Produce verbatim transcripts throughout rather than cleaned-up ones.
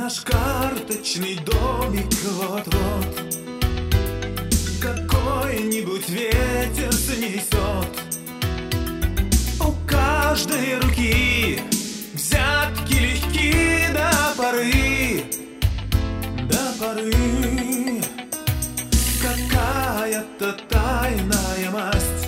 Наш карточный домик вот-вот какой-нибудь ветер снесет. У каждой руки взятки легки до поры, до поры. Какая-то тайная масть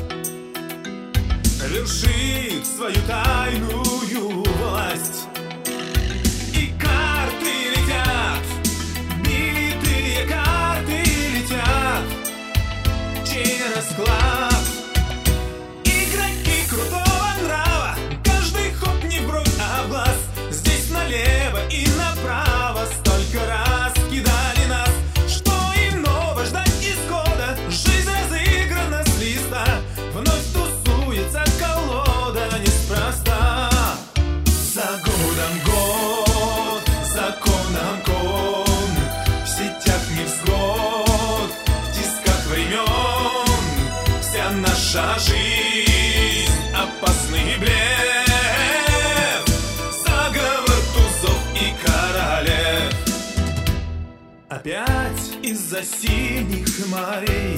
вершит свою тайную власть. И карты летят, битые карты летят, чей расклад. Игроки крутого нрава, каждый ход не в бровь, а в глаз. Здесь налево и направо столько раз кидали нас, что иного ждать исхода. Жизнь разыграна с листа, вновь тусуется колода неспроста. За годом год, законом кон, в сетях невзгод, в тисках времен. Вся наша жизнь — опасный блеф, заговор тузов и королев. Опять из-за синих морей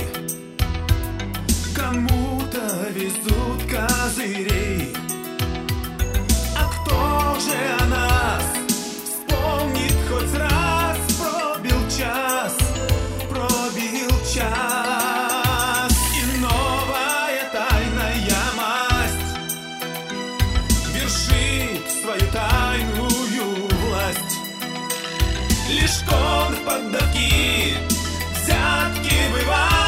кому-то везут козырей. А кто же о нас вспомнит хоть раз? Пробил час, пробил час, и новая тайная масть вершит свою тайную власть. Лишь кон в поддавки взятки бывают.